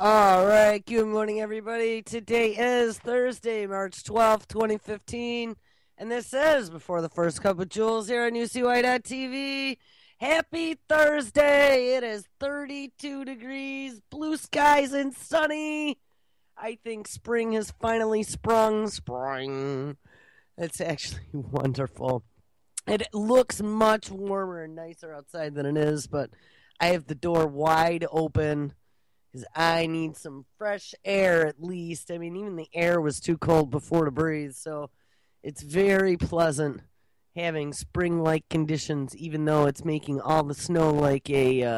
All right, good morning, everybody. Today is Thursday, March 12th, 2015, and this is Before the First Cup of Jules here on UCY.TV. Happy Thursday! It is 32 degrees, blue skies, and sunny. I think spring has finally sprung. Spring. It's actually wonderful. It looks much warmer and nicer outside than it is, but I have the door wide open because I need some fresh air at least. I mean, even the air was too cold before to breathe, so it's very pleasant having spring-like conditions, even though it's making all the snow like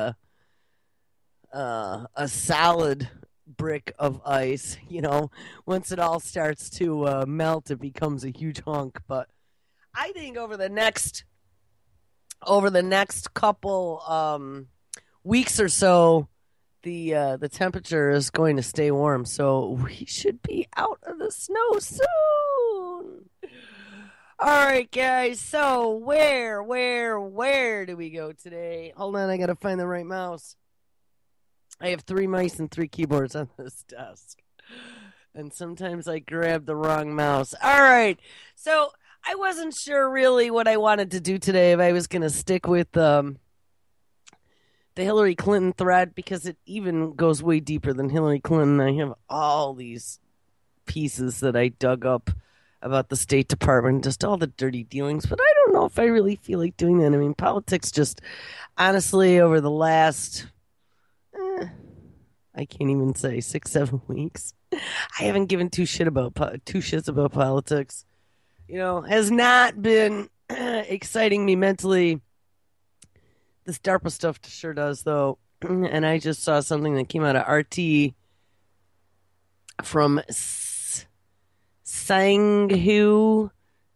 a solid brick of ice. Once it all starts to melt, it becomes a huge hunk. But I think over the next couple weeks or so, the temperature is going to stay warm, so we should be out of the snow soon. All right, guys. So where do we go today? Hold on, I gotta find the right mouse. I have 3 mice and 3 keyboards on this desk, and sometimes I grab the wrong mouse. All right, so I wasn't sure really what I wanted to do today. If I was gonna stick with the Hillary Clinton thread, because it even goes way deeper than Hillary Clinton. I have all these pieces that I dug up about the State Department, just all the dirty dealings, but I don't know if I really feel like doing that. I mean, politics just, honestly, over the last, I can't even say 6-7 weeks, I haven't given two shits about politics. Has not been exciting me mentally. This DARPA stuff sure does, though. And I just saw something that came out of RT from Tsinghua,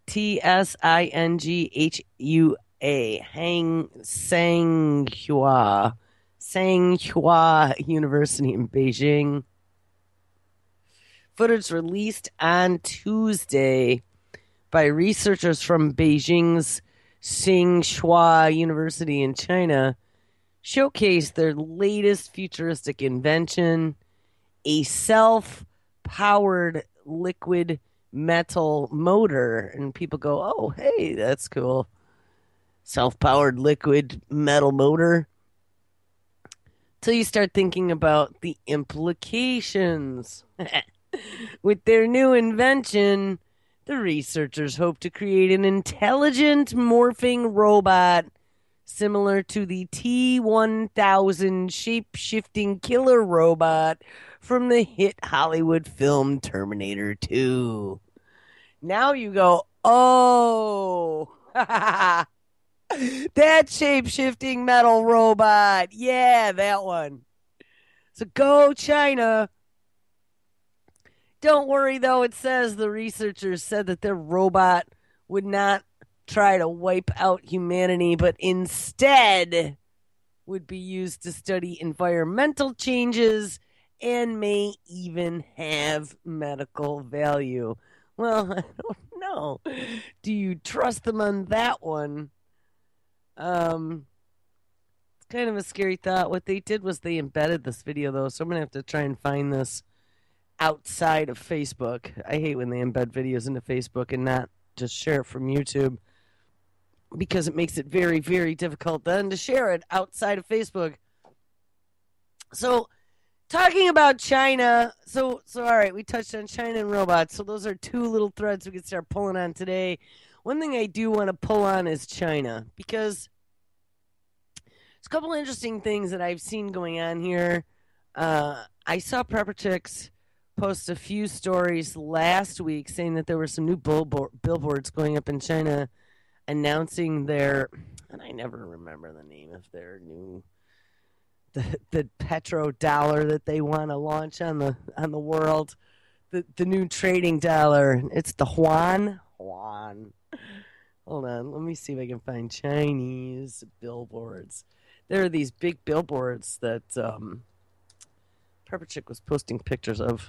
Tsinghua University in Beijing. Footage released on Tuesday by researchers from Beijing's Tsinghua University in China showcased their latest futuristic invention, a self-powered liquid metal motor. And people go, oh, hey, that's cool. Self-powered liquid metal motor. Till you start thinking about the implications. With their new invention, the researchers hope to create an intelligent morphing robot similar to the T-1000 shape-shifting killer robot from the hit Hollywood film Terminator 2. Now you go, oh, that shape-shifting metal robot. Yeah, that one. So go, China. Don't worry, though. It says the researchers said that their robot would not try to wipe out humanity, but instead would be used to study environmental changes and may even have medical value. Well, I don't know. Do you trust them on that one? It's kind of a scary thought. What they did was they embedded this video, though, so I'm going to have to try and find this outside of Facebook. I hate when they embed videos into Facebook and not just share it from YouTube, because it makes it very, very difficult then to share it outside of Facebook. So, talking about China, so all right, we touched on China and robots, so those are 2 little threads we can start pulling on today. One thing I do want to pull on is China, because there's a couple interesting things that I've seen going on here. I saw Prepper Chicks post a few stories last week saying that there were some new billboards going up in China announcing their, and I never remember the name of their new, the petrodollar that they want to launch on the world, the new trading dollar. It's the yuan. Hold on, let me see if I can find Chinese billboards. There are these big billboards that Prepper Chick was posting pictures of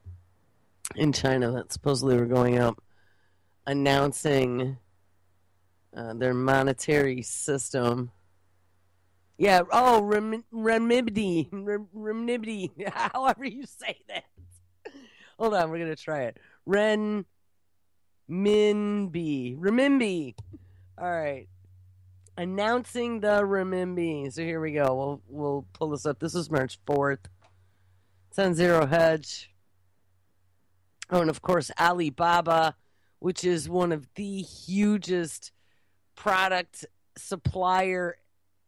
in China that supposedly were going up announcing their monetary system. Yeah. Oh, renminbi. However you say that. Hold on, we're gonna try it. Renminbi. All right. Announcing the renminbi. So here we go. We'll pull this up. This is March 4th. It's on Zero Hedge. Oh, and of course Alibaba, which is one of the hugest product supplier.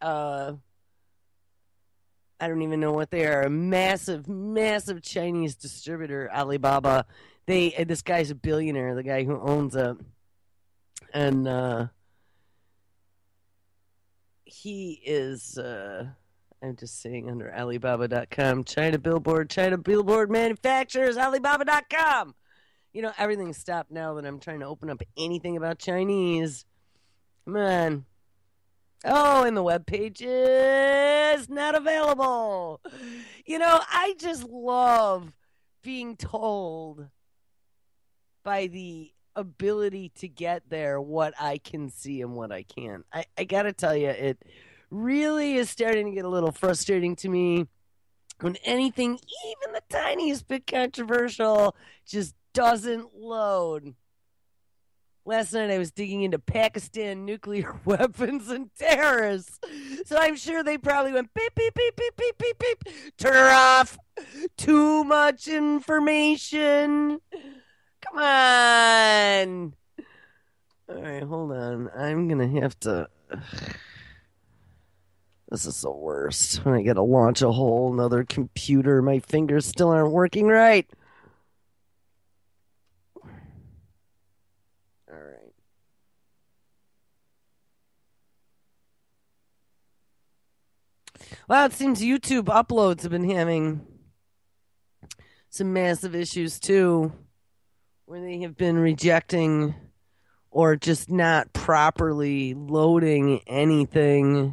I don't even know what they are. A massive, massive Chinese distributor, Alibaba. This guy's a billionaire. The guy who owns it, and he is. I'm just saying under Alibaba.com, China Billboard manufacturers, Alibaba.com. You know, everything's stopped now that I'm trying to open up anything about Chinese. Come on. Oh, and the web page is not available. You know, I just love being told by the ability to get there what I can see and what I can't. I got to tell you, it really is starting to get a little frustrating to me when anything, even the tiniest bit controversial, just doesn't load. Last night I was digging into Pakistan nuclear weapons and terrorists. So I'm sure they probably went beep, beep, beep, beep, beep, beep, beep. Turn her off. Too much information. Come on. All right, hold on. I'm going to have to. This is the worst. When I got to launch a whole nother computer, my fingers still aren't working right. All right. Well, it seems YouTube uploads have been having some massive issues too, where they have been rejecting or just not properly loading anything.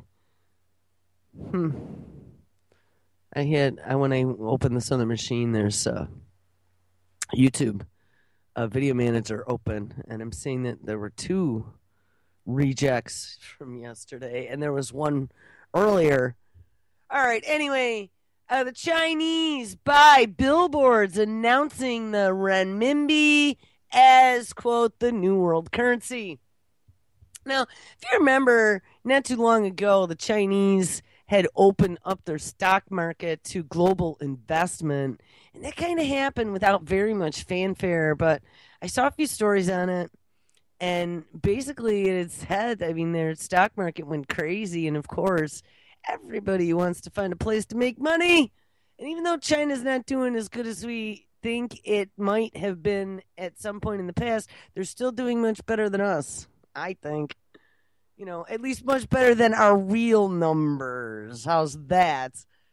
When I open this other machine, there's YouTube video manager open, and I'm seeing that there were two rejects from yesterday, and there was one earlier. All right, anyway, the Chinese buy billboards announcing the renminbi as, quote, the new world currency. Now, if you remember, not too long ago, the Chinese had opened up their stock market to global investment, and that kind of happened without very much fanfare, but I saw a few stories on it. And basically, at its head, I mean, their stock market went crazy. And of course, everybody wants to find a place to make money. And even though China's not doing as good as we think it might have been at some point in the past, they're still doing much better than us, I think. You know, at least much better than our real numbers. How's that?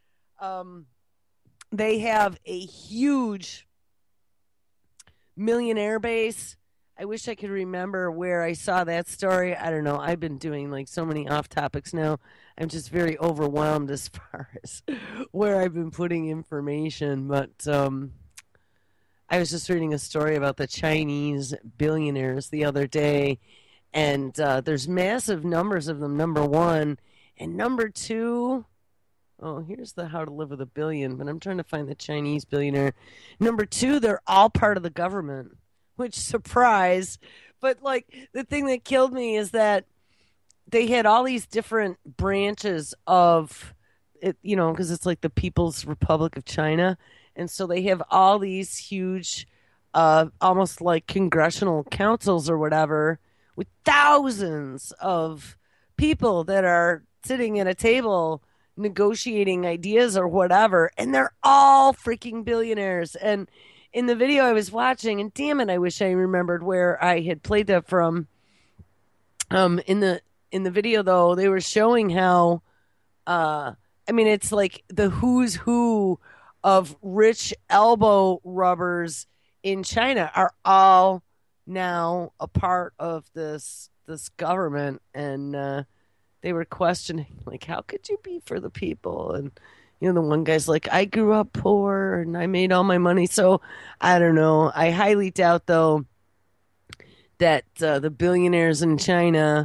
They have a huge millionaire base. I wish I could remember where I saw that story. I don't know. I've been doing like so many off topics now. I'm just very overwhelmed as far as where I've been putting information. But I was just reading a story about the Chinese billionaires the other day, and there's massive numbers of them, number one. And number two, oh, here's the How to Live with a Billion, but I'm trying to find the Chinese billionaire. Number two, they're all part of the government, which, surprise. But like, the thing that killed me is that they had all these different branches of it, you know, because it's like the People's Republic of China. And so they have all these huge, almost like congressional councils or whatever, with thousands of people that are sitting at a table negotiating ideas or whatever. And they're all freaking billionaires. And in the video I was watching, and damn it, I wish I remembered where I had played that from. In the video though, they were showing how, I mean, it's like the who's who of rich elbow rubbers in China are all now a part of this government, and they were questioning like, how could you be for the people? And you know, the one guy's like, I grew up poor and I made all my money. So I don't know. I highly doubt, though, that the billionaires in China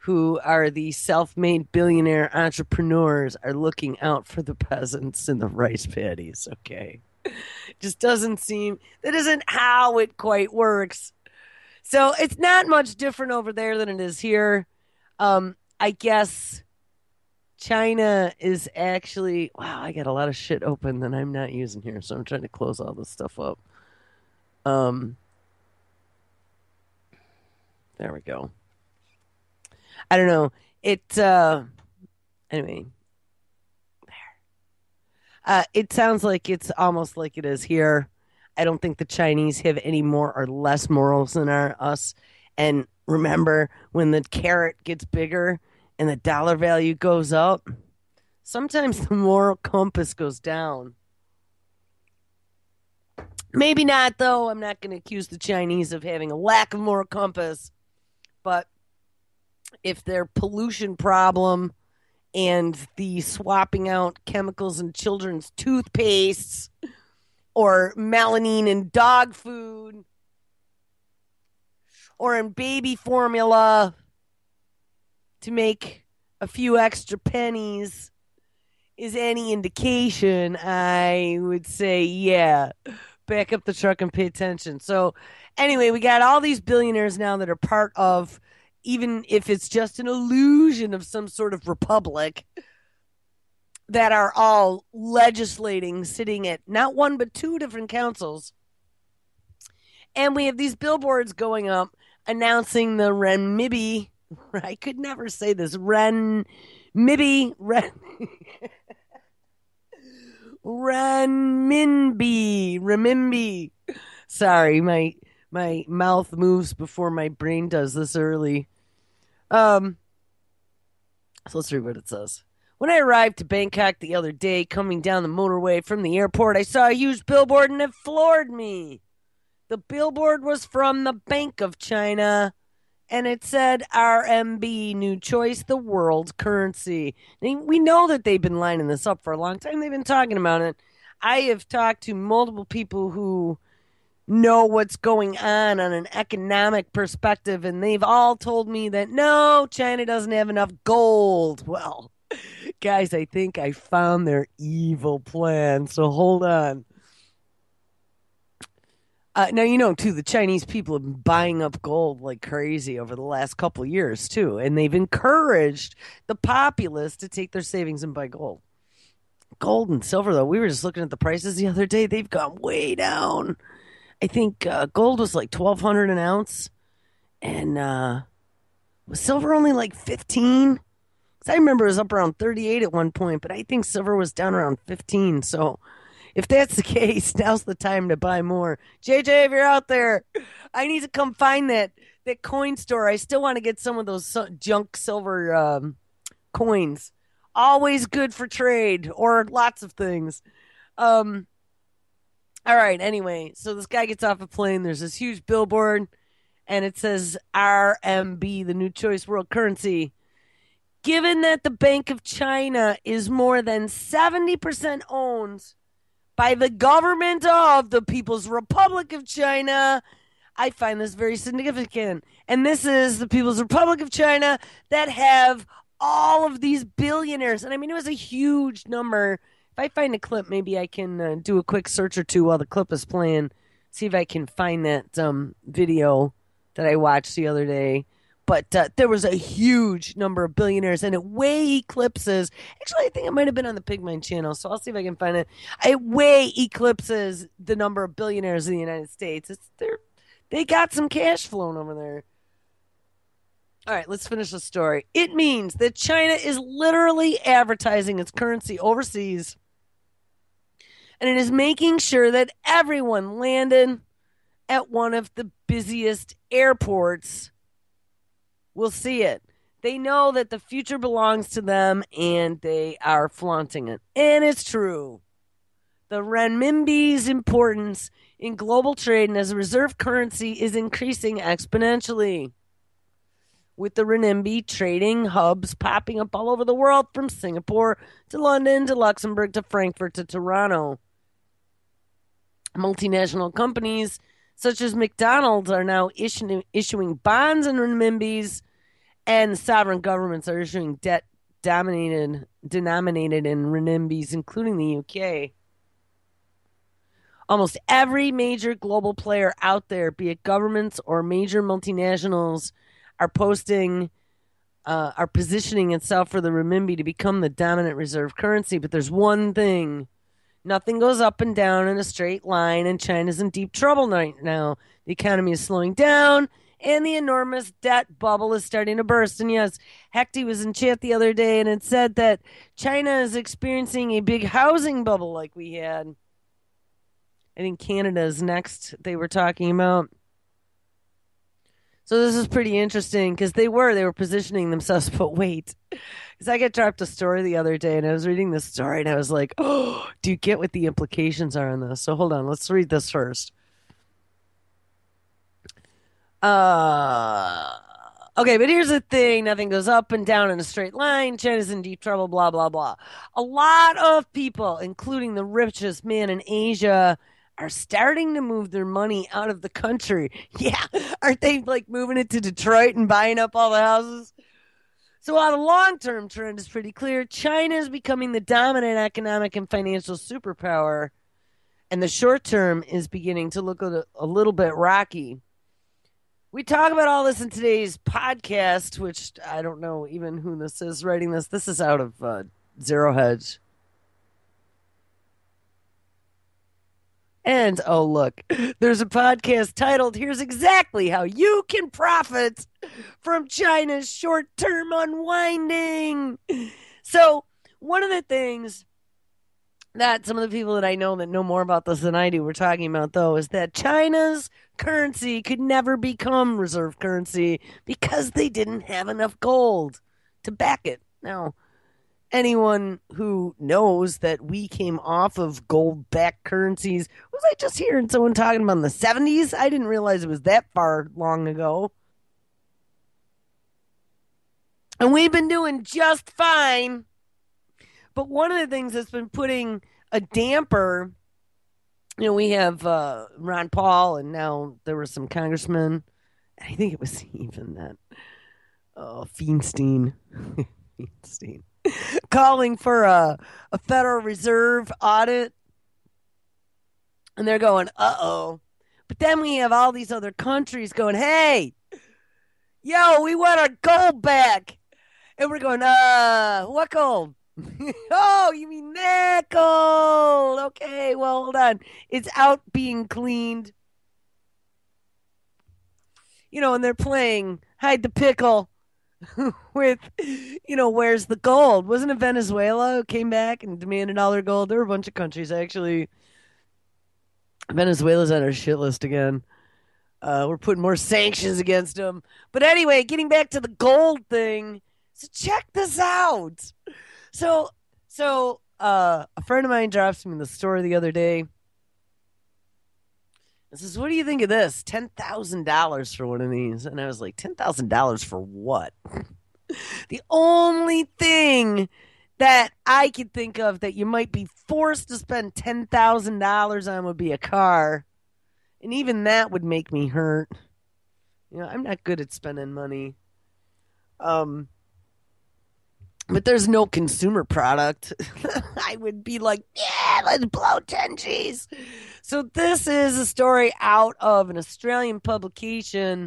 who are the self-made billionaire entrepreneurs are looking out for the peasants in the rice paddies. Okay. Just doesn't seem, that isn't how it quite works. So it's not much different over there than it is here. I guess China is actually, wow, I got a lot of shit open that I'm not using here. So I'm trying to close all this stuff up. Um, there we go. I don't know. Anyway, it sounds like it's almost like it is here. I don't think the Chinese have any more or less morals than us. And remember, when the carrot gets bigger and the dollar value goes up, sometimes the moral compass goes down. Maybe not, though. I'm not going to accuse the Chinese of having a lack of moral compass. But if their pollution problem and the swapping out chemicals in children's toothpastes or melamine in dog food or in baby formula to make a few extra pennies is any indication, I would say, yeah, back up the truck and pay attention. So, anyway, we got all these billionaires now that are part of, even if it's just an illusion of some sort of republic, that are all legislating, sitting at not one but two different councils. And we have these billboards going up announcing the renminbi. I could never say this. Renminbi. Renminbi. Sorry, my mouth moves before my brain does this early. So let's read what it says. When I arrived to Bangkok the other day, coming down the motorway from the airport, I saw a huge billboard and it floored me. The billboard was from the Bank of China and it said RMB, new choice, the world currency. We know that they've been lining this up for a long time. They've been talking about it. I have talked to multiple people who know what's going on an economic perspective, and they've all told me that no, China doesn't have enough gold. Well, guys, I think I found their evil plan, so hold on. Now, you know, too, the Chinese people have been buying up gold like crazy over the last couple of years, too. And they've encouraged the populace to take their savings and buy gold. Gold and silver, though, we were just looking at the prices the other day. They've gone way down. I think gold was like 1,200 an ounce. And was silver only like 15? Because I remember it was up around 38 at one point, but I think silver was down around 15. So if that's the case, now's the time to buy more. JJ, if you're out there, I need to come find that coin store. I still want to get some of those junk silver coins. Always good for trade or lots of things. All right, anyway, so this guy gets off a plane. There's this huge billboard, and it says RMB, the new choice world currency. Given that the Bank of China is more than 70% owned by the government of the People's Republic of China, I find this very significant. And this is the People's Republic of China that have all of these billionaires. And I mean, it was a huge number. If I find a clip, maybe I can do a quick search or two while the clip is playing, see if I can find that video that I watched the other day. But there was a huge number of billionaires, and it way eclipses. Actually, I think it might have been on the Pigmine channel, so I'll see if I can find it. It way eclipses the number of billionaires in the United States. They got some cash flowing over there. All right, let's finish the story. It means that China is literally advertising its currency overseas, and it is making sure that everyone landed at one of the busiest airports will see it. They know that the future belongs to them, and they are flaunting it. And it's true. The renminbi's importance in global trade and as a reserve currency is increasing exponentially, with the renminbi trading hubs popping up all over the world, from Singapore to London to Luxembourg to Frankfurt to Toronto. Multinational companies such as McDonald's are now issuing bonds in renminbis, And sovereign governments are issuing debt denominated in renminbis, including the UK. Almost every major global player out there, be it governments or major multinationals, are are positioning itself for the renminbi to become the dominant reserve currency. But there's one thing: nothing goes up and down in a straight line, and China's in deep trouble right now. The economy is slowing down, and the enormous debt bubble is starting to burst. And yes, Hecty was in chat the other day, and it said that China is experiencing a big housing bubble like we had. I think Canada is next, they were talking about. So this is pretty interesting because they were positioning themselves. But wait, because I got dropped a story the other day and I was reading this story and I was like, oh, do you get what the implications are on this? So hold on, let's read this first. Uh, okay, but here's the thing: nothing goes up and down in a straight line. China's in deep trouble. Blah blah blah. A lot of people, including the richest man in Asia, are starting to move their money out of the country. Yeah, aren't they like moving it to Detroit and buying up all the houses? So while the long-term trend is pretty clear, China is becoming the dominant economic and financial superpower, and the short term is beginning to look a little bit rocky. We talk about all this in today's podcast, which I don't know even who this is writing this. This is out of Zero Hedge. And oh, look, there's a podcast titled Here's Exactly How You Can Profit from China's Short Term Unwinding. So, one of the things that some of the people that I know that know more about this than I do were talking about, though, is that China's currency could never become reserve currency because they didn't have enough gold to back it. Now, anyone who knows that we came off of gold backed currencies, was I just hearing someone talking about in the 70s? I didn't realize it was that far long ago. And we've been doing just fine. But one of the things that's been putting a damper, we have Ron Paul, and now there were some congressmen. I think it was even that Feinstein, Feinstein, calling for a Federal Reserve audit. And they're going, uh-oh. But then we have all these other countries going, hey, yo, we want our gold back. And we're going, what gold? Oh, you mean that gold? Okay, well, hold on. It's out being cleaned. And they're playing hide the pickle with, where's the gold? Wasn't it Venezuela who came back and demanded all their gold? There were a bunch of countries, actually. Venezuela's on our shit list again. We're putting more sanctions against them. But anyway, getting back to the gold thing. So check this out. So a friend of mine drops me the story the other day. And says, "What do you think of this? $10,000 for one of these?" And I was like, $10,000 for what? The only thing that I could think of that you might be forced to spend $10,000 on would be a car. And even that would make me hurt. I'm not good at spending money. But there's no consumer product. I would be like, yeah, let's blow 10 G's. So this is a story out of an Australian publication.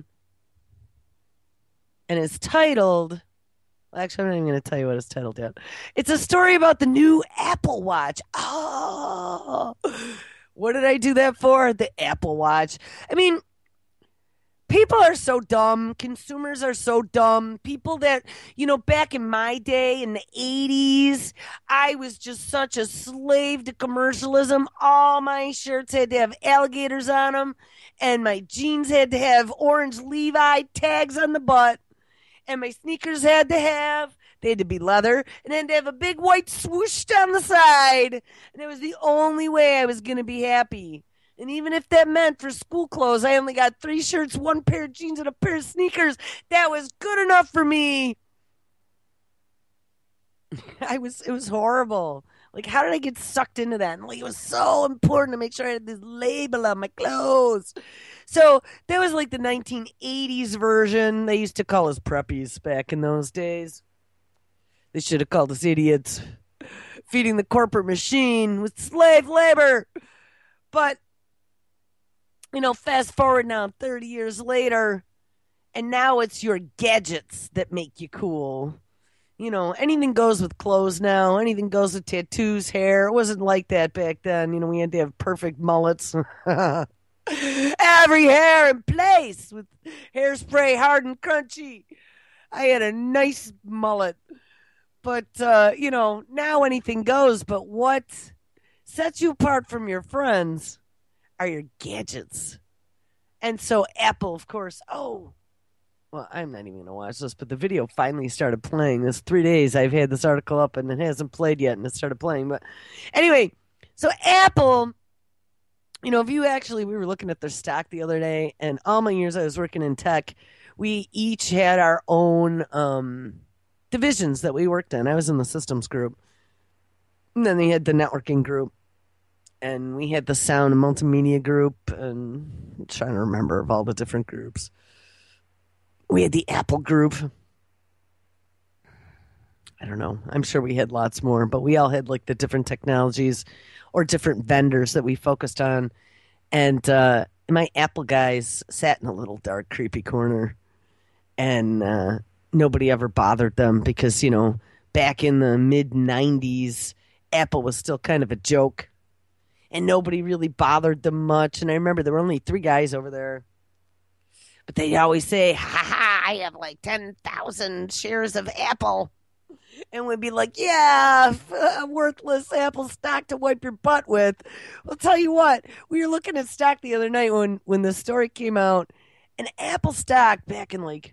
And it's titled, actually, I'm not even going to tell you what it's titled yet. It's a story about the new Apple Watch. Oh, what did I do that for? The Apple Watch. I mean, people are so dumb. Consumers are so dumb. People that, back in my day in the 80s, I was just such a slave to commercialism. All my shirts had to have alligators on them, and my jeans had to have orange Levi tags on the butt, and my sneakers they had to be leather, and had to have a big white swoosh down the side. And it was the only way I was going to be happy. And even if that meant for school clothes, I only got 3 shirts, 1 pair of jeans, and a pair of sneakers. That was good enough for me. It was horrible. Like, how did I get sucked into that? And like, it was so important to make sure I had this label on my clothes. So that was like the 1980s version. They used to call us preppies back in those days. They should have called us idiots. Feeding the corporate machine with slave labor. But, fast forward now 30 years later, and now it's your gadgets that make you cool. Anything goes with clothes now. Anything goes with tattoos, hair. It wasn't like that back then. We had to have perfect mullets. Every hair in place with hairspray hard and crunchy. I had a nice mullet. But, now anything goes. But what sets you apart from your friends are your gadgets. And so Apple, of course, well, I'm not even going to watch this, but the video finally started playing. This 3 days I've had this article up and it hasn't played yet and it started playing. But anyway, so Apple, if you actually, we were looking at their stock the other day, and all my years I was working in tech, we each had our own divisions that we worked in. I was in the systems group, and then they had the networking group, and we had the sound and multimedia group, and I'm trying to remember of all the different groups. We had the Apple group. I don't know. I'm sure we had lots more, but we all had like the different technologies or different vendors that we focused on. And my Apple guys sat in a little dark, creepy corner, and nobody ever bothered them because, back in the mid 90s, Apple was still kind of a joke, and nobody really bothered them much. And I remember there were only 3 guys over there, but they always say, ha ha, I have like 10,000 shares of Apple. And we'd be like, yeah, worthless Apple stock to wipe your butt with. I'll tell you what, we were looking at stock the other night when the story came out, and Apple stock back in like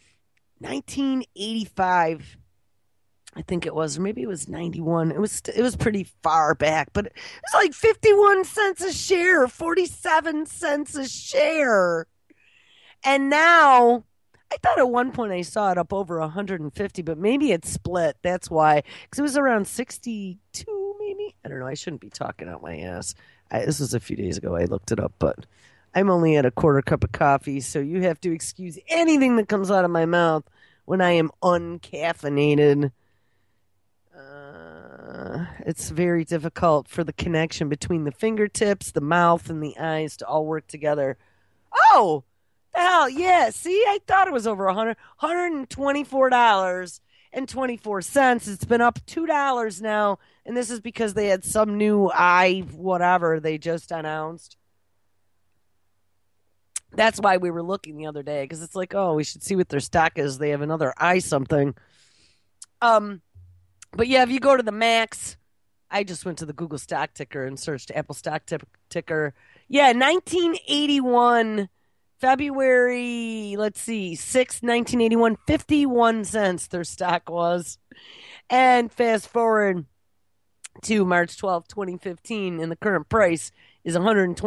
1985, I think it was, or maybe it was 91. It was pretty far back, but it was like 51 cents a share, 47 cents a share. And now, I thought at one point I saw it up over 150, but maybe it split. That's why, because it was around 62, maybe. I don't know. I shouldn't be talking out my ass. This was a few days ago. I looked it up, but I'm only at a quarter cup of coffee, so you have to excuse anything that comes out of my mouth when I am uncaffeinated. It's very difficult for the connection between the fingertips, the mouth, and the eyes to all work together. Oh, the hell, yeah. See, I thought it was over $124.24. It's been up $2 now, and this is because they had some new whatever they just announced. That's why we were looking the other day, because it's like, oh, we should see what their stock is. They have another something. But yeah, if you go to the max, I just went to the Google stock ticker and searched Apple stock ticker. Yeah, 1981, February, let's see, 6, 1981, 51 cents their stock was. And fast forward to March 12th, 2015, and the current price is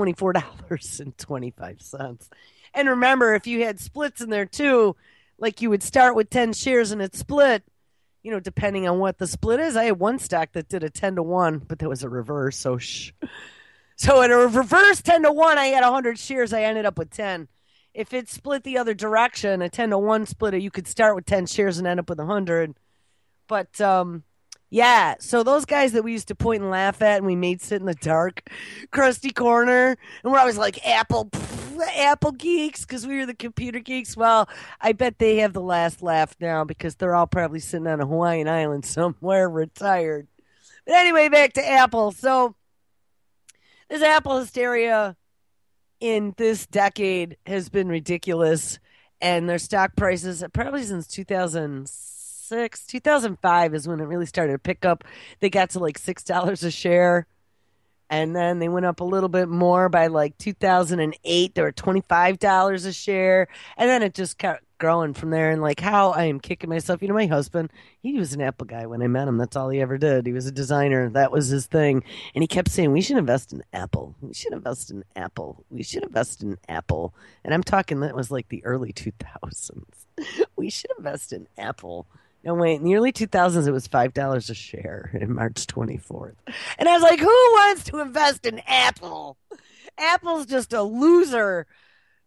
$124.25. And remember, if you had splits in there too, like you would start with 10 shares and it split, depending on what the split is. I had one stock that did a 10-1, but that was a reverse. So in a reverse 10-1, I had 100 shares. I ended up with 10. If it split the other direction, a 10-1 splitter, you could start with 10 shares and end up with 100. But yeah, so those guys that we used to point and laugh at and we made sit in the dark, crusty corner, and we're always like, Apple geeks, because we were the computer geeks. Well, I bet they have the last laugh now because they're all probably sitting on a Hawaiian island somewhere retired. But anyway, back to Apple. So this Apple hysteria in this decade has been ridiculous, and their stock prices, probably since 2006, 2005 is when it really started to pick up. They got to like $6 a share, and then they went up a little bit more by like 2008. They were $25 a share, and then it just kept growing from there. And like how I am kicking myself. My husband, he was an Apple guy when I met him. That's all he ever did. He was a designer. That was his thing. And he kept saying, we should invest in Apple. We should invest in Apple. We should invest in Apple. And I'm talking, that was like the early 2000s. We should invest in Apple. No, wait, in the early 2000s, it was $5 a share in March 24th. And I was like, who wants to invest in Apple? Apple's just a loser.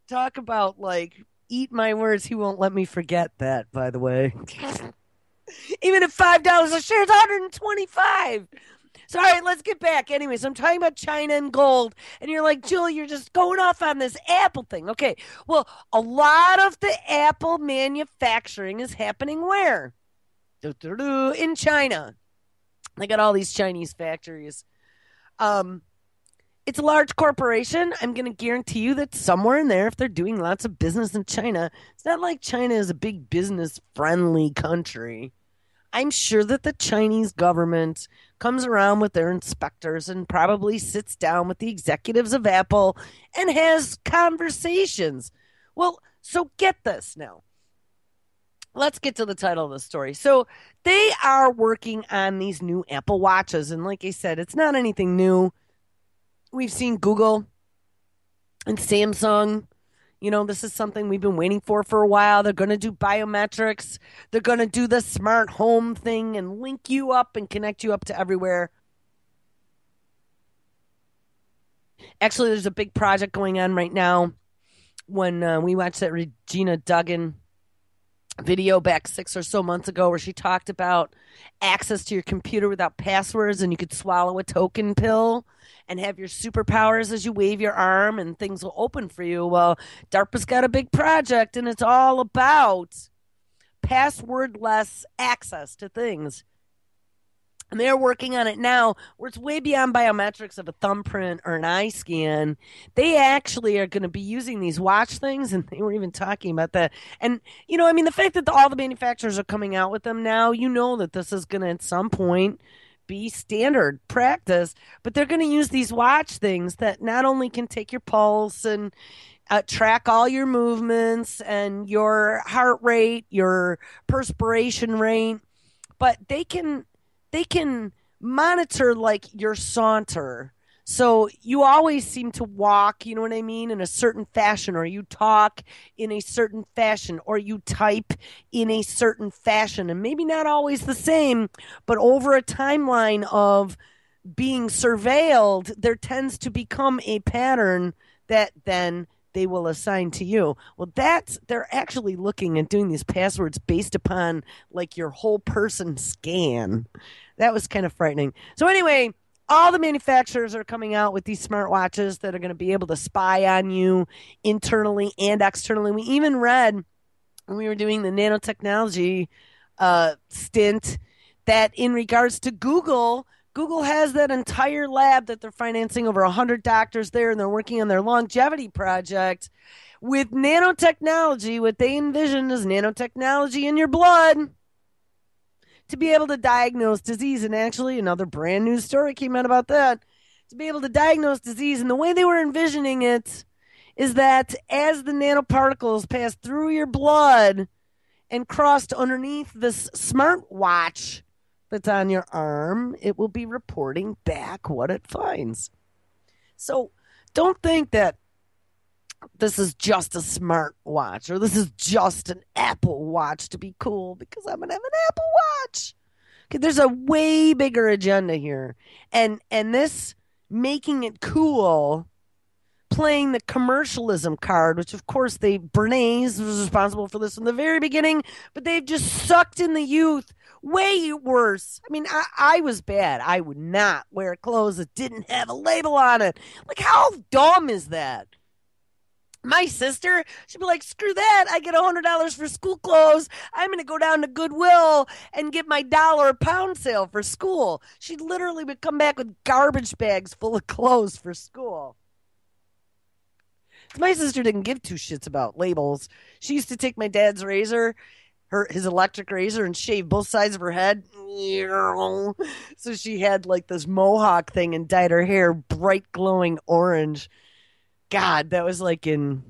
Talk about like eat my words. He won't let me forget that, by the way. Even at $5 a share, it's 125. So, all right, let's get back. Anyways, I'm talking about China and gold. And you're like, Julie, you're just going off on this Apple thing. Okay. Well, a lot of the Apple manufacturing is happening where? In China. They got all these Chinese factories. Um, it's a large corporation. I'm going to guarantee you that somewhere in there, if they're doing lots of business in China, it's not like China is a big business friendly country. I'm sure that the Chinese government comes around with their inspectors and probably sits down with the executives of Apple and has conversations. Well, so get this now. Let's get to the title of the story. So they are working on these new Apple Watches. And like I said, it's not anything new. We've seen Google and Samsung. You know, this is something we've been waiting for a while. They're going to do biometrics. They're going to do the smart home thing and link you up and connect you up to everywhere. Actually, there's a big project going on right now. When we watched that Regina Duggan video back 6 or so months ago where she talked about access to your computer without passwords and you could swallow a token pill and have your superpowers as you wave your arm and things will open for you. Well, DARPA's got a big project and it's all about passwordless access to things. And they're working on it now where it's way beyond biometrics of a thumbprint or an eye scan. They actually are going to be using these watch things, and they were even talking about that. And, you know, I mean, the fact that all the manufacturers are coming out with them now, you know that this is going to at some point be standard practice, but they're going to use these watch things that not only can take your pulse and track all your movements and your heart rate, your perspiration rate, but they can monitor like your saunter. So you always seem to walk, you know what I mean, in a certain fashion, or you talk in a certain fashion, or you type in a certain fashion, and maybe not always the same, but over a timeline of being surveilled, there tends to become a pattern that then they will assign to you. Well, they're actually looking and doing these passwords based upon like your whole person scan. That was kind of frightening. So anyway, all the manufacturers are coming out with these smartwatches that are going to be able to spy on you internally and externally. We even read when we were doing the nanotechnology stint that in regards to Google, Google has that entire lab that they're financing over 100 doctors there, and they're working on their longevity project with nanotechnology. What they envision is nanotechnology in your blood to be able to diagnose disease. And actually, another brand new story came out about that, to be able to diagnose disease. And the way they were envisioning it is that as the nanoparticles pass through your blood and crossed underneath this smartwatch that's on your arm, it will be reporting back what it finds. So don't think that this is just a smart watch or this is just an Apple Watch to be cool because I'm going to have an Apple Watch. Okay, there's a way bigger agenda here. And this making it cool, playing the commercialism card, which of course Bernays was responsible for this from the very beginning, but they've just sucked in the youth way worse. I mean, I was bad. I would not wear clothes that didn't have a label on it. Like, how dumb is that? My sister, she'd be like, screw that. I get $100 for school clothes. I'm going to go down to Goodwill and get my dollar a pound sale for school. She literally would come back with garbage bags full of clothes for school. My sister didn't give two shits about labels. She used to take my dad's razor, his electric razor, and shave both sides of her head. So she had like this mohawk thing and dyed her hair bright glowing orange. God, that was like in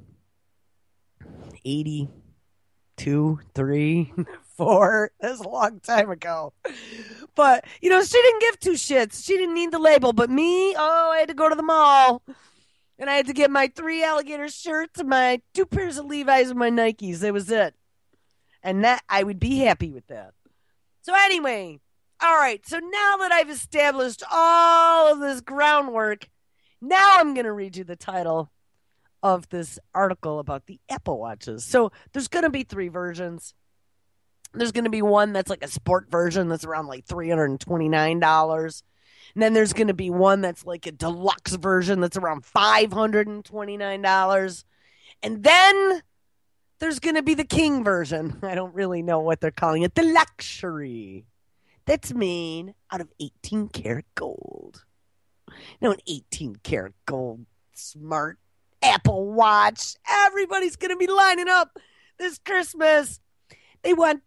82, 3, 4. That was a long time ago. But, you know, she didn't give two shits. She didn't need the label. But me, I had to go to the mall. And I had to get my 3 alligator shirts and my 2 pairs of Levi's and my Nikes. That was it. And that I would be happy with that. So anyway, all right. So now that I've established all of this groundwork, now I'm going to read you the title of this article about the Apple Watches. So there's going to be three versions. There's going to be one that's like a sport version that's around like $329. And then there's going to be one that's like a deluxe version that's around $529. And then there's going to be the king version. I don't really know what they're calling it. The luxury. That's made out of 18 karat gold. Now, an 18 karat gold smart Apple Watch. Everybody's going to be lining up this Christmas. They want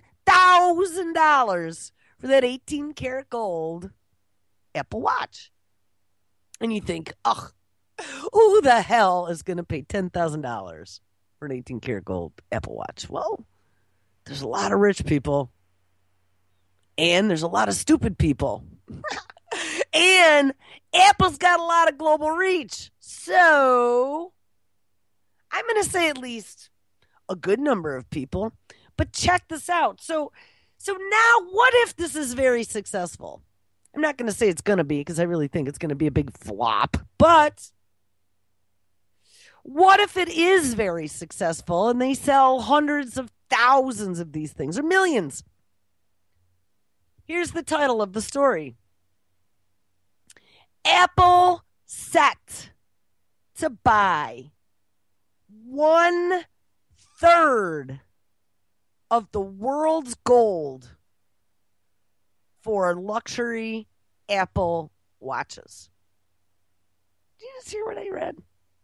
$10,000 for that 18 karat gold Apple Watch. And you think, oh, who the hell is going to pay $10,000 for an 18 karat gold Apple Watch? Well, there's a lot of rich people. And there's a lot of stupid people. And Apple's got a lot of global reach. So I'm going to say at least a good number of people. But check this out. So now what if this is very successful? I'm not going to say it's going to be because I really think it's going to be a big flop. But what if it is very successful and they sell hundreds of thousands of these things or millions? Here's the title of the story. Apple set to buy 1/3 of the world's gold for luxury Apple watches. Did you just hear what I read?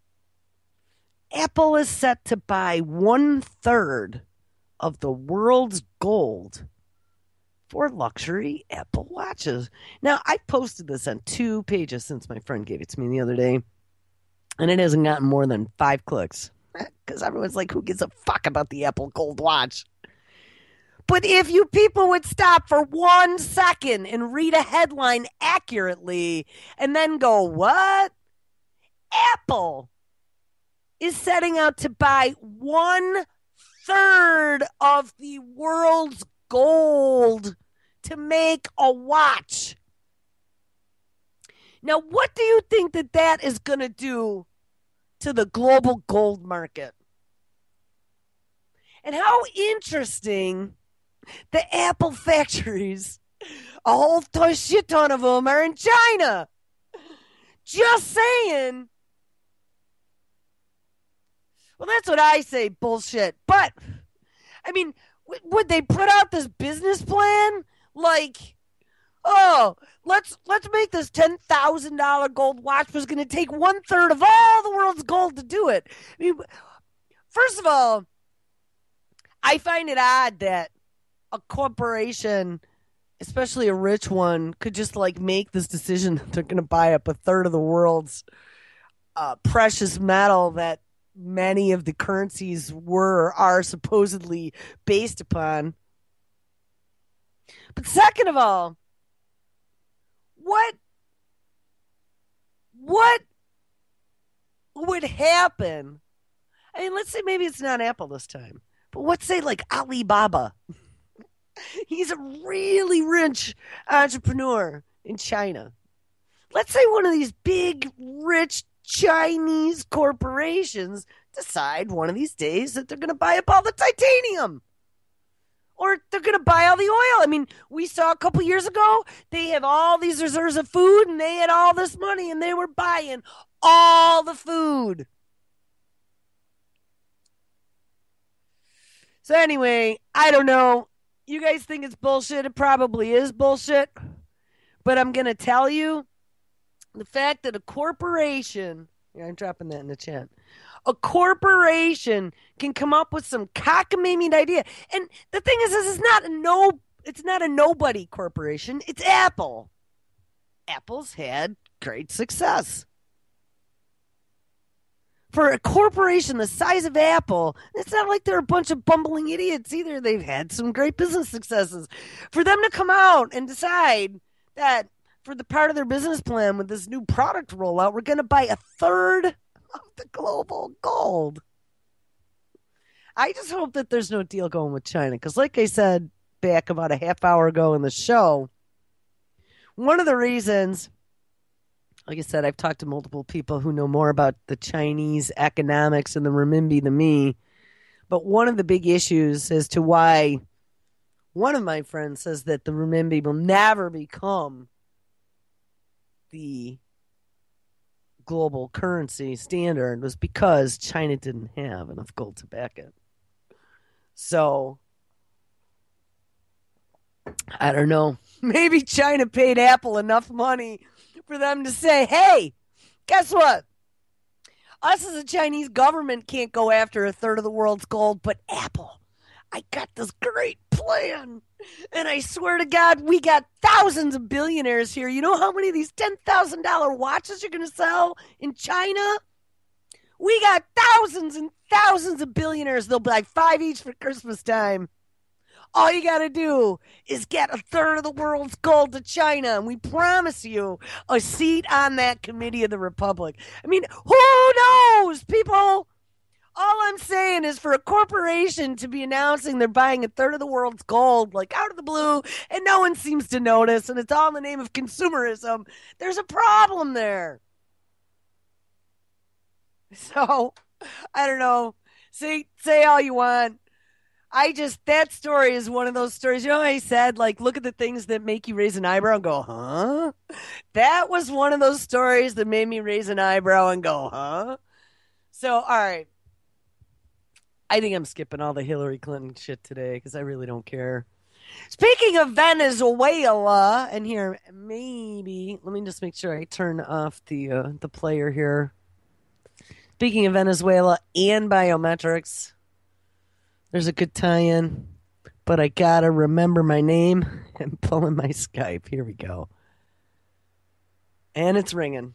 Apple is set to buy 1/3 of the world's gold for luxury Apple watches. Now, I posted this on 2 pages since my friend gave it to me the other day, and it hasn't gotten more than 5 clicks because everyone's like, who gives a fuck about the Apple Gold Watch? But if you people would stop for 1 second and read a headline accurately and then go, what? Apple is setting out to buy 1/3 of the world's gold to make a watch. Now, what do you think that is going to do to the global gold market? And how interesting the Apple factories, a whole shit ton of them are in China. Just saying. Well, that's what I say, bullshit. But, I mean, would they put out this business plan like, oh, let's make this $10,000 gold watch was going to take 1/3 of all the world's gold to do it? I mean, first of all, I find it odd that a corporation, especially a rich one, could just like make this decision that they're going to buy up 1/3 of the world's precious metal that many of the currencies are supposedly based upon. But second of all, what would happen? I mean, let's say maybe it's not Apple this time, but let's say like Alibaba. He's a really rich entrepreneur in China. Let's say one of these big, rich Chinese corporations decide one of these days that they're going to buy up all the titanium. Or they're going to buy all the oil. I mean, we saw a couple years ago, they have all these reserves of food and they had all this money and they were buying all the food. So anyway, I don't know. You guys think it's bullshit. It probably is bullshit. But I'm going to tell you the fact that a corporation, I'm dropping that in the chat, a corporation can come up with some cockamamie idea. And the thing is, it's not a nobody corporation. It's Apple. Apple's had great success. For a corporation the size of Apple, it's not like they're a bunch of bumbling idiots either. They've had some great business successes. For them to come out and decide that for the part of their business plan with this new product rollout, we're going to buy 1/3 of the global gold. I just hope that there's no deal going with China. Because like I said back about a half hour ago in the show, one of the reasons like I said, I've talked to multiple people who know more about the Chinese economics and the renminbi than me. But one of the big issues as to why one of my friends says that the renminbi will never become the global currency standard was because China didn't have enough gold to back it. So I don't know. Maybe China paid Apple enough money for them to say, hey, guess what? Us as a Chinese government can't go after a third of the world's gold, but Apple, I got this great plan. And I swear to God, we got thousands of billionaires here. You know how many of these $10,000 watches you're going to sell in China? We got thousands and thousands of billionaires. They'll buy 5 each for Christmas time. All you got to do is get a third of the world's gold to China, and we promise you a seat on that committee of the Republic. I mean, who knows, people? All I'm saying is for a corporation to be announcing they're buying a third of the world's gold, like out of the blue, and no one seems to notice, and it's all in the name of consumerism, there's a problem there. So, I don't know. Say all you want. That story is one of those stories. You know how I said, like, look at the things that make you raise an eyebrow and go, huh? That was one of those stories that made me raise an eyebrow and go, huh? So, all right. I think I'm skipping all the Hillary Clinton shit today because I really don't care. Speaking of Venezuela, and here, maybe, let me just make sure I turn off the player here. Speaking of Venezuela and biometrics, there's a good tie-in, but I gotta remember my name and pulling my Skype. Here we go. And it's ringing.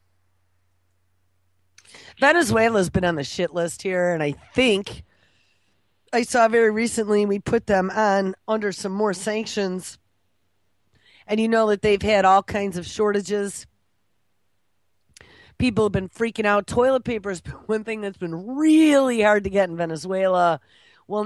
Venezuela's been on the shit list here, and I think I saw very recently we put them on under some more sanctions. And you know that they've had all kinds of shortages. People have been freaking out. Toilet paper is one thing that's been really hard to get in Venezuela. Well,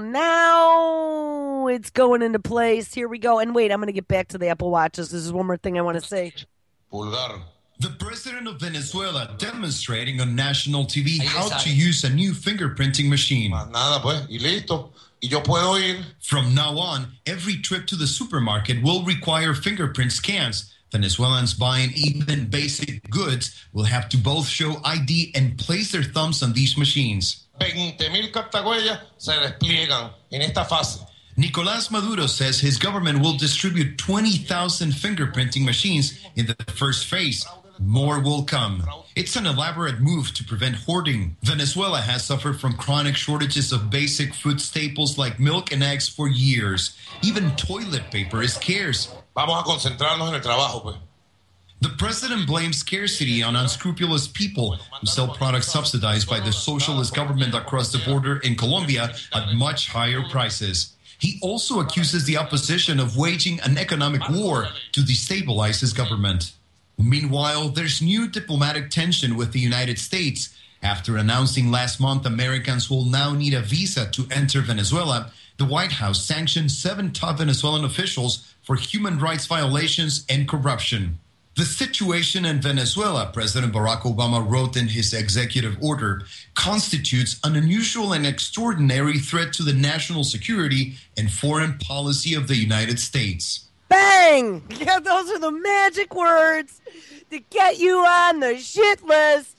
now it's going into place. Here we go. And wait, I'm going to get back to the Apple Watches. This is one more thing I want to say. Pulgar. The president of Venezuela demonstrating on national TV how to use a new fingerprinting machine. Nada, pues, y listo. Y yo puedo ir. From now on, every trip to the supermarket will require fingerprint scans. Venezuelans buying even basic goods will have to both show ID and place their thumbs on these machines. 20,000 captahuellas se despliegan en esta fase. Nicolás Maduro says his government will distribute 20,000 fingerprinting machines in the first phase. More will come. It's an elaborate move to prevent hoarding. Venezuela has suffered from chronic shortages of basic food staples like milk and eggs for years. Even toilet paper is scarce. Vamos a concentrarnos en el trabajo, pues. The president blames scarcity on unscrupulous people who sell products subsidized by the socialist government across the border in Colombia at much higher prices. He also accuses the opposition of waging an economic war to destabilize his government. Meanwhile, there's new diplomatic tension with the United States. After announcing last month Americans will now need a visa to enter Venezuela, the White House sanctioned 7 top Venezuelan officials for human rights violations and corruption. The situation in Venezuela, President Barack Obama wrote in his executive order, constitutes an unusual and extraordinary threat to the national security and foreign policy of the United States. Bang! Yeah, those are the magic words to get you on the shit list.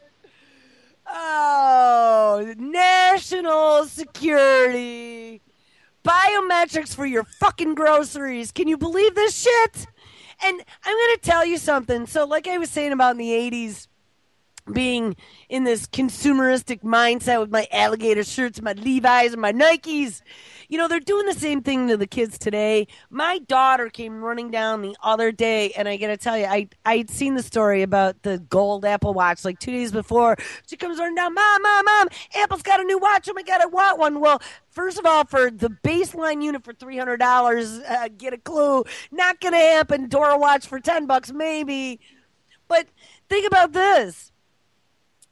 Oh, national security. Biometrics for your fucking groceries. Can you believe this shit? And I'm going to tell you something. So, like I was saying about in the 80s, being in this consumeristic mindset with my alligator shirts and my Levi's and my Nikes, you know, they're doing the same thing to the kids today. My daughter came running down the other day, and I got to tell you, I'd seen the story about the gold Apple Watch like 2 days before. She comes running down, Mom, Apple's got a new watch. Oh, my God, I want one. Well, first of all, for the baseline unit for $300, get a clue. Not going to happen. Dora watch for $10, maybe. But think about this.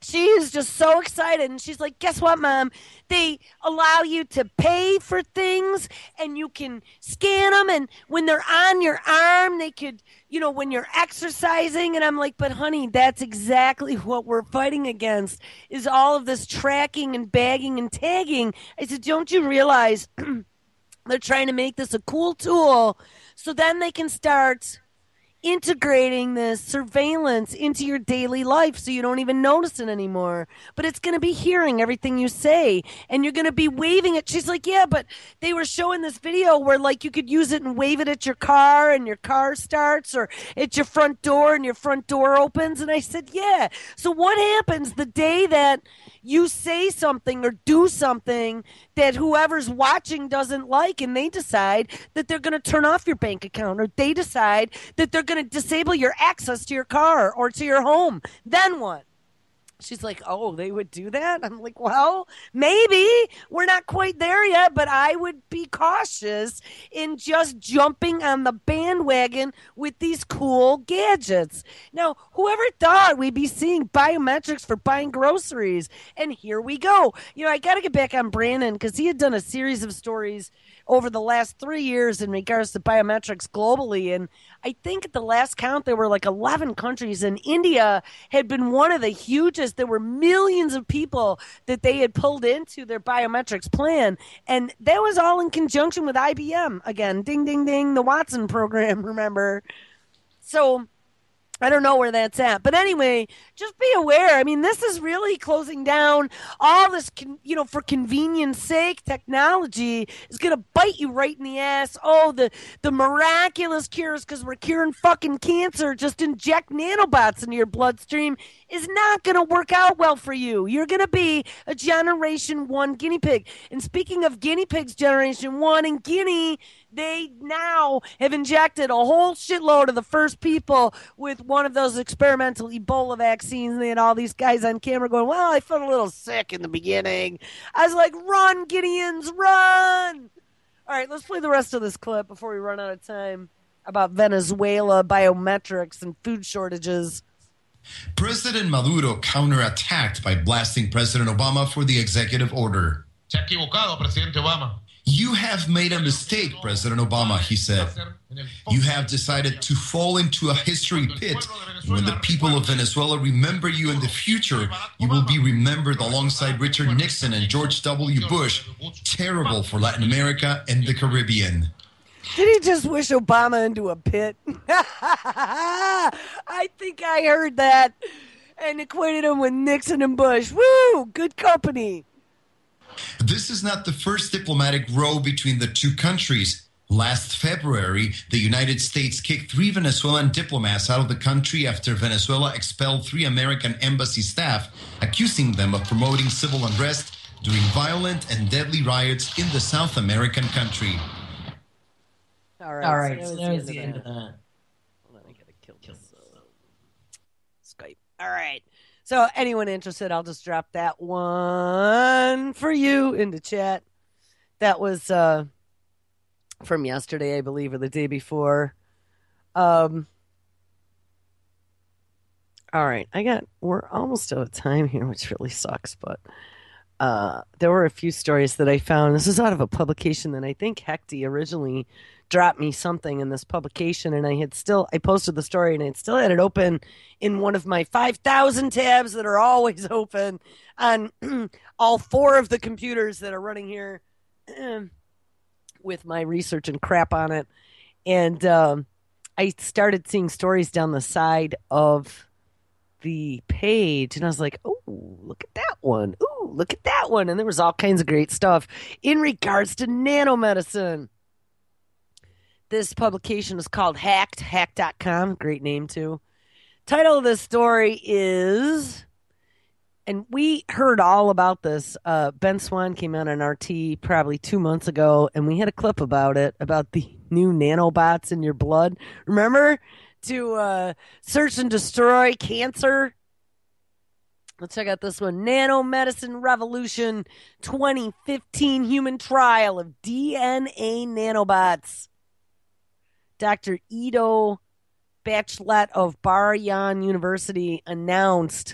she is just so excited, and she's like, guess what, Mom? They allow you to pay for things, and you can scan them, and when they're on your arm, they could, when you're exercising. And I'm like, but honey, that's exactly what we're fighting against, is all of this tracking and bagging and tagging. I said, don't you realize they're trying to make this a cool tool so then they can start integrating this surveillance into your daily life so you don't even notice it anymore. But it's going to be hearing everything you say, and you're going to be waving it. She's like, yeah, but they were showing this video where like you could use it and wave it at your car and your car starts, or at your front door and your front door opens. And I said, yeah. So what happens the day that you say something or do something that whoever's watching doesn't like, and they decide that they're going to turn off your bank account, or they decide that they're going to disable your access to your car or to your home? Then what? She's like, oh, they would do that? I'm like, well, maybe. We're not quite there yet, but I would be cautious in just jumping on the bandwagon with these cool gadgets. Now, whoever thought we'd be seeing biometrics for buying groceries? And here we go. I got to get back on Brandon, because he had done a series of stories over the last 3 years in regards to biometrics globally. And I think at the last count, there were like 11 countries, and India had been one of the hugest. There were millions of people that they had pulled into their biometrics plan. And that was all in conjunction with IBM. Again, ding, ding, ding, the Watson program, remember? So I don't know where that's at. But anyway, just be aware. I mean, this is really closing down all this, for convenience sake. Technology is going to bite you right in the ass. Oh, the miraculous cures because we're curing fucking cancer. Just inject nanobots into your bloodstream is not going to work out well for you. You're going to be a generation 1 guinea pig. And speaking of guinea pigs, generation 1 in Guinea, they now have injected a whole shitload of the first people with one of those experimental Ebola vaccines. And they had all these guys on camera going, well, I felt a little sick in the beginning. I was like, run, Guineans, run. All right, let's play the rest of this clip before we run out of time about Venezuela, biometrics, and food shortages. President Maduro counterattacked by blasting President Obama for the executive order. Se ha equivocado, presidente Obama. You have made a mistake, President Obama, he said. You have decided to fall into a history pit. When the people of Venezuela remember you in the future, you will be remembered alongside Richard Nixon and George W. Bush. Terrible for Latin America and the Caribbean. Did he just wish Obama into a pit? I think I heard that and equated him with Nixon and Bush. Woo! Good company. This is not the first diplomatic row between the two countries. Last February, the United States kicked 3 Venezuelan diplomats out of the country after Venezuela expelled 3 American embassy staff, accusing them of promoting civil unrest during violent and deadly riots in the South American country. All right. So that was the end of that. Hold on, I gotta kill this Skype. All right. So anyone interested, I'll just drop that one for you into chat. That was from yesterday, I believe, or the day before. All right. We're almost out of time here, which really sucks, but there were a few stories that I found. This is out of a publication that I think Hecty originally dropped me something in this publication, and I posted the story, and I still had it open in one of my 5,000 tabs that are always open on all 4 of the computers that are running here with my research and crap on it. And I started seeing stories down the side of the page, and I was like, oh, look at that one. Ooh, look at that one. And there was all kinds of great stuff in regards to nanomedicine. This publication is called Hacked, hack.com. Great name, too. Title of this story is, and we heard all about this. Ben Swan came out on RT probably 2 months ago, and we had a clip about it, about the new nanobots in your blood. Remember? To search and destroy cancer. Let's check out this one. Nanomedicine Revolution 2015 human trial of DNA nanobots. Dr. Ido Bachelet of Bar-Ilan University announced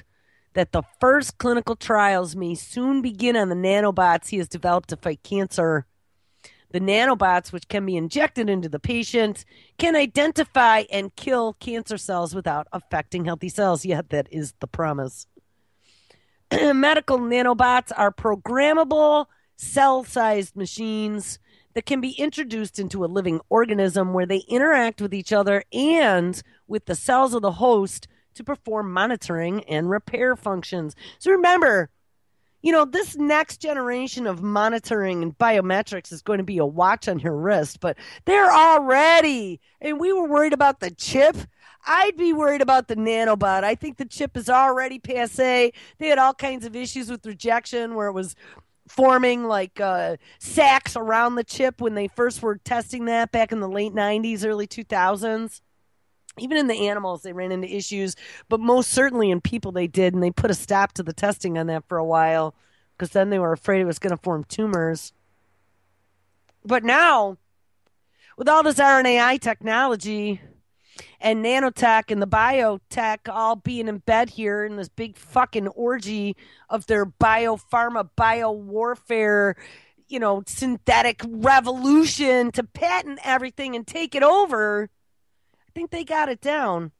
that the first clinical trials may soon begin on the nanobots he has developed to fight cancer. The nanobots, which can be injected into the patient, can identify and kill cancer cells without affecting healthy cells. Yet that is the promise. Medical nanobots are programmable, cell-sized machines that can be introduced into a living organism where they interact with each other and with the cells of the host to perform monitoring and repair functions. So remember, this next generation of monitoring and biometrics is going to be a watch on your wrist, but they're already, and we were worried about the chip. I'd be worried about the nanobot. I think the chip is already passé. They had all kinds of issues with rejection where it was forming like sacks around the chip when they first were testing that back in the late 90s, early 2000s. Even in the animals, they ran into issues, but most certainly in people they did, and they put a stop to the testing on that for a while because then they were afraid it was going to form tumors. But now, with all this RNAi technology and nanotech and the biotech all being in bed here in this big fucking orgy of their biopharma, biowarfare, synthetic revolution to patent everything and take it over, I think they got it down.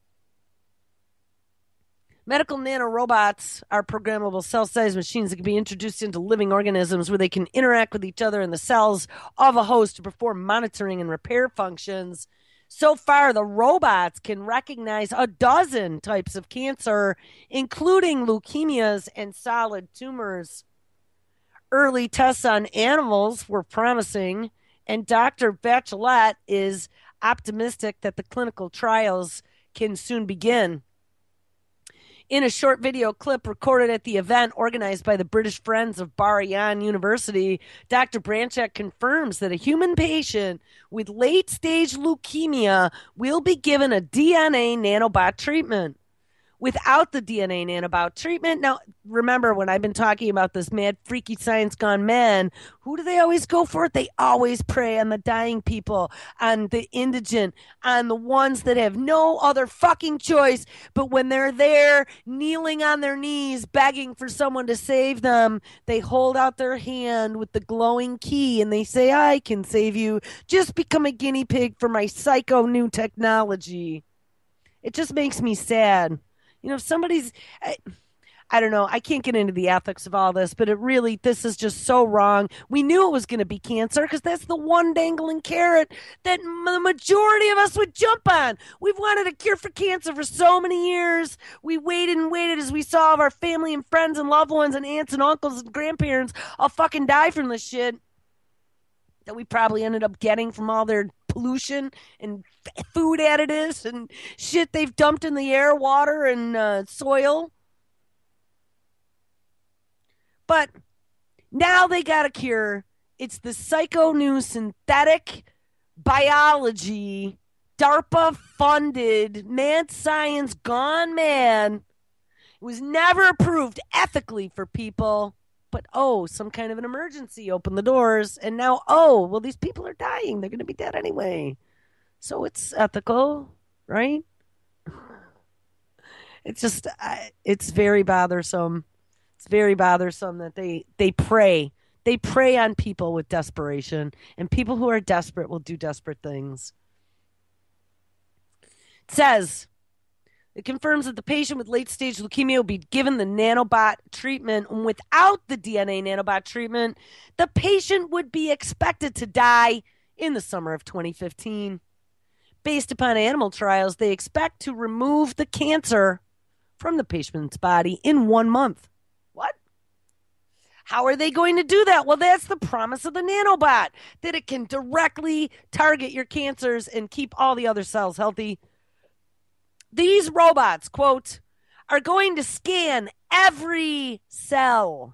Medical nanorobots are programmable cell-sized machines that can be introduced into living organisms where they can interact with each other in the cells of a host to perform monitoring and repair functions. So far, the robots can recognize a dozen types of cancer, including leukemias and solid tumors. Early tests on animals were promising, and Dr. Bachelet is optimistic that the clinical trials can soon begin. In a short video clip recorded at the event organized by the British Friends of Bar-Ilan University, Dr. Branchak confirms that a human patient with late-stage leukemia will be given a DNA nanobot treatment. Without the DNA nanobot treatment, now remember when I've been talking about this mad freaky science gone mad, who do they always go for? They always prey on the dying people, on the indigent, on the ones that have no other fucking choice. But when they're there kneeling on their knees begging for someone to save them, they hold out their hand with the glowing key and they say, I can save you. Just become a guinea pig for my psycho new technology. It just makes me sad. If somebody's, I don't know, I can't get into the ethics of all this, but this is just so wrong. We knew it was going to be cancer because that's the one dangling carrot that the majority of us would jump on. We've wanted a cure for cancer for so many years. We waited and waited as we saw our family and friends and loved ones and aunts and uncles and grandparents all fucking die from this shit that we probably ended up getting from all their pollution and food additives and shit they've dumped in the air, water, and soil. But now they got a cure. It's the psycho new synthetic biology, DARPA funded, mad science gone mad. It was never approved ethically for people. But, some kind of an emergency opened the doors. And now, these people are dying. They're going to be dead anyway. So it's ethical, right? It's just, it's very bothersome. It's very bothersome that they prey. They prey on people with desperation. And people who are desperate will do desperate things. It says, it confirms that the patient with late-stage leukemia will be given the nanobot treatment. And without the DNA nanobot treatment, the patient would be expected to die in the summer of 2015. Based upon animal trials, they expect to remove the cancer from the patient's body in 1 month. What? How are they going to do that? Well, that's the promise of the nanobot, that it can directly target your cancers and keep all the other cells healthy. These robots, quote, are going to scan every cell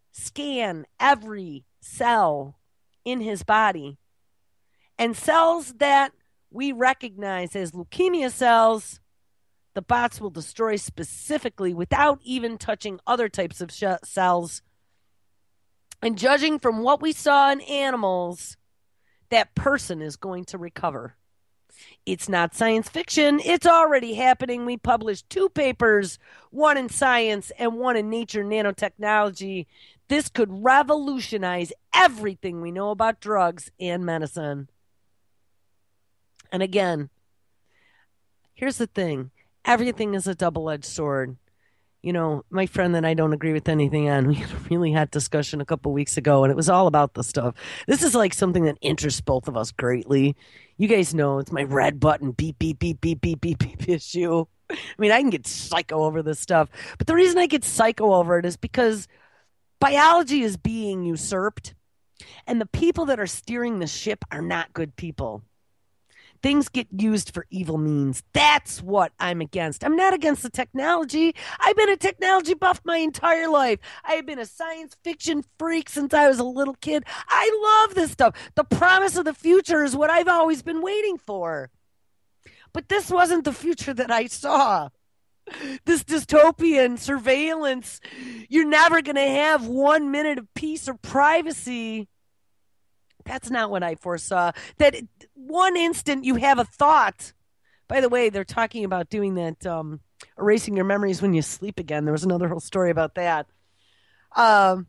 in his body. And cells that we recognize as leukemia cells, the bots will destroy specifically without even touching other types of cells. And judging from what we saw in animals, that person is going to recover. It's not science fiction. It's already happening. We published 2 papers, one in Science and one in Nature Nanotechnology. This could revolutionize everything we know about drugs and medicine. And again, here's the thing. Everything is a double-edged sword. You know, my friend that I don't agree with anything on, we had a really hot discussion a couple weeks ago, and it was all about the stuff. This is like something that interests both of us greatly. You guys know it's my red button beep, beep, beep, beep, beep, beep, beep issue. I mean, I can get psycho over this stuff. But the reason I get psycho over it is because biology is being usurped, and the people that are steering the ship are not good people. Things get used for evil means. That's what I'm against. I'm not against the technology. I've been a technology buff my entire life. I've been a science fiction freak since I was a little kid. I love this stuff. The promise of the future is what I've always been waiting for. But this wasn't the future that I saw. This dystopian surveillance. You're never going to have 1 minute of peace or privacy. That's not what I foresaw. That one instant you have a thought. By the way, they're talking about doing that, erasing your memories when you sleep again. There was another whole story about that. But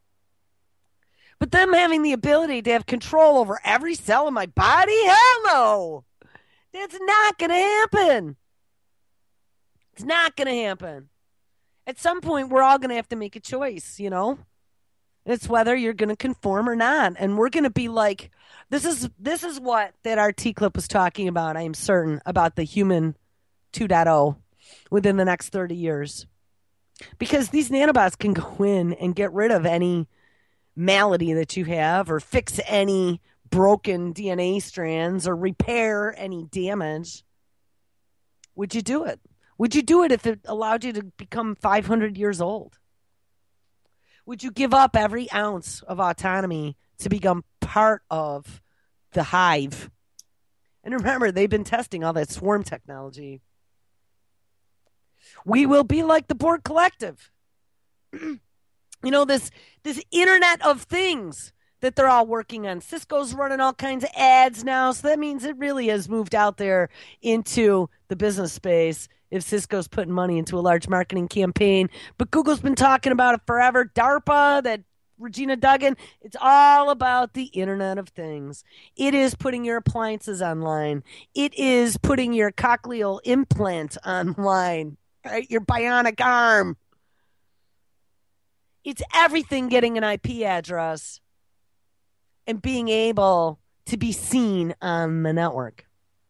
them having the ability to have control over every cell in my body? Hell no! That's not going to happen. It's not going to happen. At some point, we're all going to have to make a choice, you know? It's whether you're going to conform or not. And we're going to be like, this is what that RT clip was talking about, I am certain, about the human 2.0 within the next 30 years. Because these nanobots can go in and get rid of any malady that you have or fix any broken DNA strands or repair any damage. Would you do it? Would you do it if it allowed you to become 500 years old? Would you give up every ounce of autonomy to become part of the hive? And remember, they've been testing all that swarm technology. We will be like the Borg Collective. You know, this Internet of Things that they're all working on. Cisco's running all kinds of ads now, so that means it really has moved out there into the business space if Cisco's putting money into a large marketing campaign. But Google's been talking about it forever. DARPA, that Regina Duggan, it's all about the Internet of Things. It is putting your appliances online. It is putting your cochlear implant online, right? Your bionic arm. It's everything getting an IP address and being able to be seen on the network.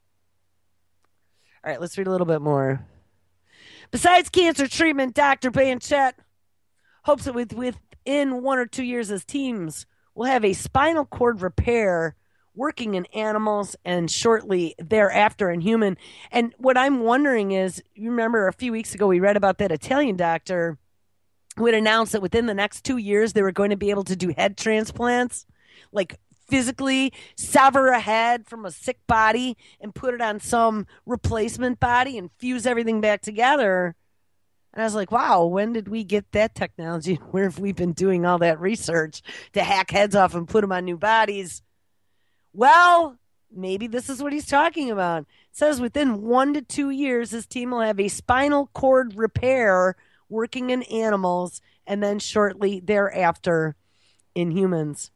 All right, let's read a little bit more. Besides cancer treatment, Dr. Banchett hopes that within 1 or 2 years, his teams will have a spinal cord repair working in animals and shortly thereafter in human. And what I'm wondering is, you remember a few weeks ago we read about that Italian doctor who had announced that within the next 2 years they were going to be able to do head transplants, like physically sever a head from a sick body and put it on some replacement body and fuse everything back together. And I was like, wow, when did we get that technology? Where have we been doing all that research to hack heads off and put them on new bodies? Well, maybe this is what he's talking about. It says within 1 to 2 years, his team will have a spinal cord repair working in animals and then shortly thereafter in humans.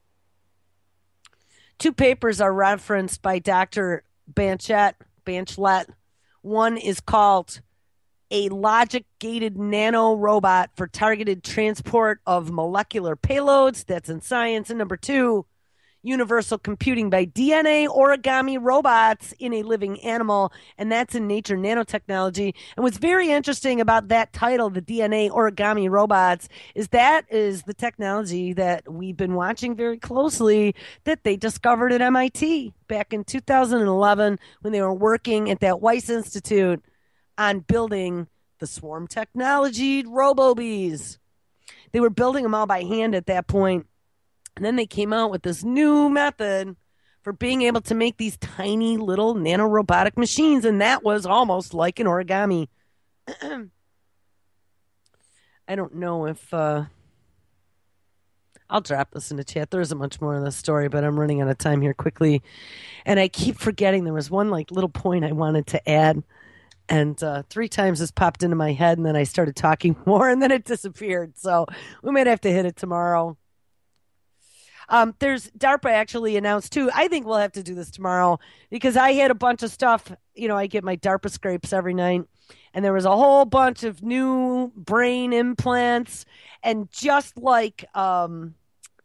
2 papers are referenced by Dr. Banchett. One is called A Logic-Gated Nano Robot for Targeted Transport of Molecular Payloads. That's in Science. And number 2, Universal Computing by DNA Origami Robots in a Living Animal, and that's in Nature Nanotechnology. And what's very interesting about that title, the DNA Origami Robots, is that is the technology that we've been watching very closely that they discovered at MIT back in 2011 when they were working at that Weiss Institute on building the swarm technology RoboBees. They were building them all by hand at that point. And then they came out with this new method for being able to make these tiny little nanorobotic machines, and that was almost like an origami. I don't know if I'll I'll drop this in the chat. There isn't much more in the story, but I'm running out of time here quickly. And I keep forgetting there was one like little point I wanted to add. And 3 times this popped into my head, and then I started talking more, and then it disappeared. So we might have to hit it tomorrow. There's DARPA actually announced too. I think we'll have to do this tomorrow because I had a bunch of stuff. You know, I get my DARPA scrapes every night, and there was a whole bunch of new brain implants, and just like the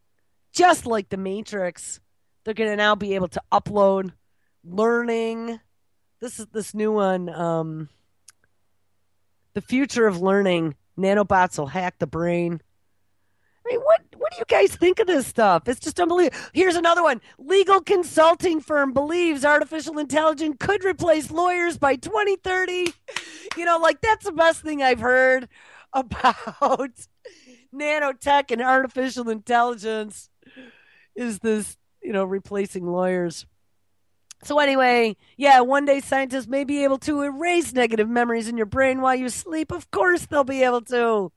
Matrix, they're going to now be able to upload learning. This is this new one. The future of learning. Nanobots will hack the brain. I mean, what do you guys think of this stuff? It's just unbelievable. Here's another one. Legal consulting firm believes artificial intelligence could replace lawyers by 2030. You know, like that's the best thing I've heard about nanotech and artificial intelligence is this, you know, replacing lawyers. So anyway, yeah, one day scientists may be able to erase negative memories in your brain while you sleep. Of course they'll be able to.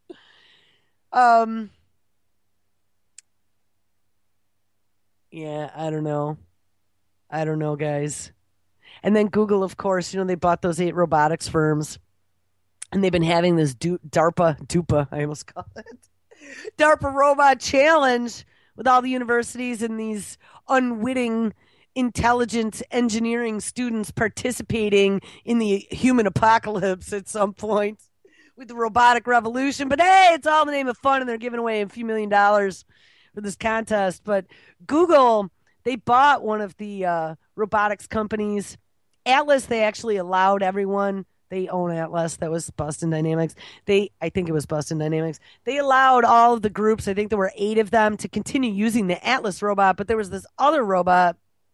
Yeah, I don't know. I don't know, guys. And then Google, of course, you know, they bought those 8 robotics firms. And they've been having this DARPA, I almost call it, DARPA Robot Challenge with all the universities and these unwitting intelligent engineering students participating in the human apocalypse at some point with the robotic revolution. But hey, it's all in the name of fun, and they're giving away a few $1 million for this contest. But Google, they bought one of the robotics companies. Atlas, they actually allowed everyone. They own Atlas. That was Boston Dynamics. I think it was Boston Dynamics. They allowed all of the groups, I think there were 8 of them, to continue using the Atlas robot. But there was this other robot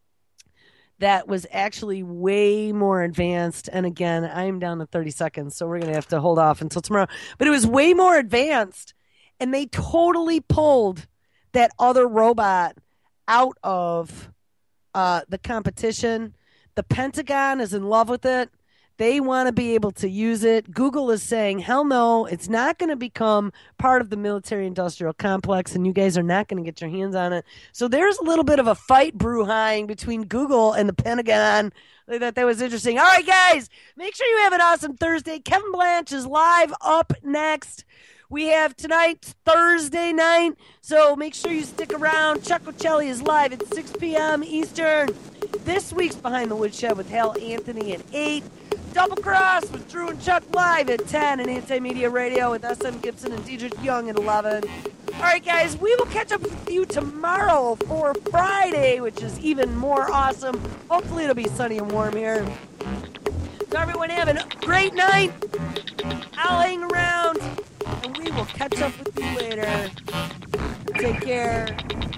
that was actually way more advanced. And again, I'm down to 30 seconds, so we're going to have to hold off until tomorrow. But it was way more advanced, and they totally pulled that other robot out of the competition. The Pentagon is in love with it. They want to be able to use it. Google is saying, hell no, it's not going to become part of the military-industrial complex, and you guys are not going to get your hands on it. So there's a little bit of a fight brewing between Google and the Pentagon. I thought that was interesting. All right, guys, make sure you have an awesome Thursday. Kevin Blanche is live up next. We have tonight, Thursday night, so make sure you stick around. Chuck Ocelli is live at 6 p.m. Eastern. This week's Behind the Woodshed with Hal Anthony at 8. Double Cross with Drew and Chuck live at 10, and Anti-Media Radio with S.M. Gibson and Diedrich Young at 11. All right, guys, we will catch up with you tomorrow for Friday, which is even more awesome. Hopefully it'll be sunny and warm here. So everyone have a great night. I'll hang around, and we will catch up with you later. Take care.